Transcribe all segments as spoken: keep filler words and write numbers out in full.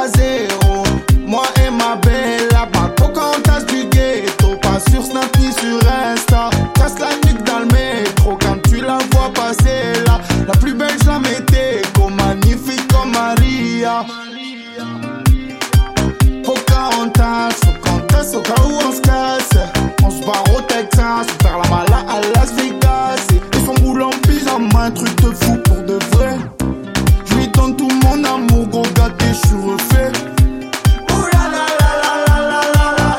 à zéro. Moi et ma belle, là-bas, Pocahontas du ghetto. Pas sur Snap ni sur Insta. Casse la nuque dans le métro quand tu la vois passer là. La plus belle, je la mettais comme magnifique comme Maria. Pocahontas, Pocahontas, au cas où on se casse. On se barre au Texas, faire la mala à Las Vegas. Et son boulot en pyjama, un truc de fou pour de vrai. Je lui donne tout mon amour, gros gâté, je suis refait. Ouh la la la la la la la la,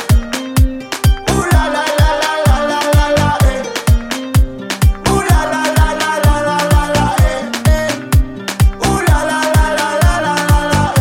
eh. Ouh la la la la la la la la, eh. Ouh la la la la la la la la, eh, eh. Ouh la la la la la la la la,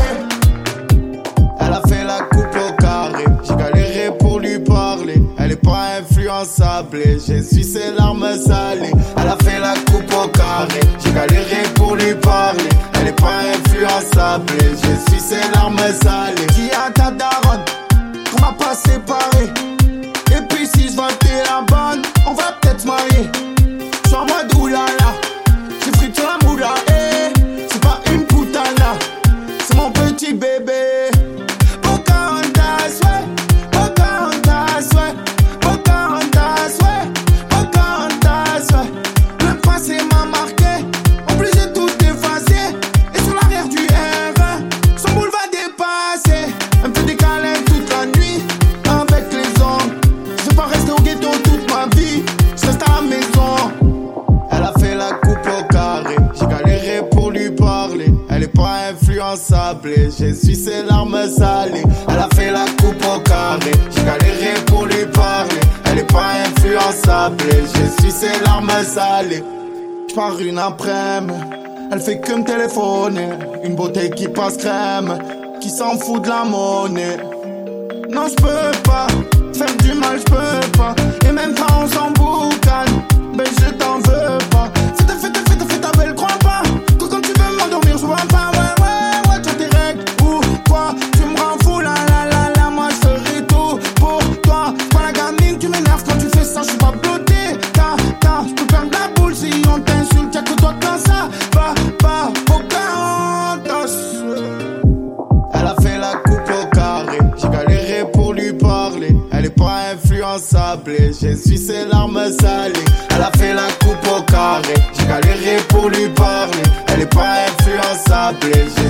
eh. Elle a fait la coupe au carré, j'ai galéré pour lui parler. Elle est pas influençable, j'ai su ses larmes salées. Elle a fait la coupe au carré, j'ai galéré pour lui parler. Elle est pas influençable, j'ai su ses larmes salées. Dis à ta daronne qu'on va pas séparer. Et puis si je vois que t'es la bonne, on va peut-être se marier. J'suis en mode oulala, j'ai pris sur la moula, eh. C'est pas une putana, c'est mon petit bébé. Pocahontas, ouais, Pocahontas, ouais, Pocahontas, ouais, Pocahontas, ouais. Le passé m'a marqué, obligé de tout effacer. Et sur l'arrière du R un, son boule va dépasser. Elle me fait des câlins toute la nuit, avec les hommes. Je vais pas rester au ghetto toute ma vie, je reste à la maison. Elle a fait la coupe au carré, j'ai galéré pour lui parler. Elle est pas influençable, j'ai su ses larmes salées. Elle a fait la coupe au carré, j'ai galéré pour lui parler. Elle est pas influençable, j'ai su ses larmes salées. J'pars une après-midi, elle fait que me téléphoner. Une beauté qui passe crème, qui s'en fout de la monnaie. Non j'peux pas, faire du mal j'peux pas. Et même quand on s'en boucane, ben je t'en veux pas. Fais ta, fais ta, fais ta, fais ta belle, crois pas que quand tu veux m'endormir je vois pas. Ouais, ouais, ouais, tu as tes règles ou quoi? Tu me rends fou, la la la la. Moi je ferai tout pour toi. C'est pas la gamine, tu m'énerves quand tu fais ça. Je suis pas bloqué, ta, ta. Je peux perdre la boule si on t'insulte. Y'a que toi quand ça va pas. Pocahontas. Elle a fait la coupe au carré, j'ai galéré pour lui parler. Elle est pas influençable, j'ai su ses larmes salées. Elle a fait la coupe au carré, j'ai galéré pour lui parler. Elle est pas influençable, j'ai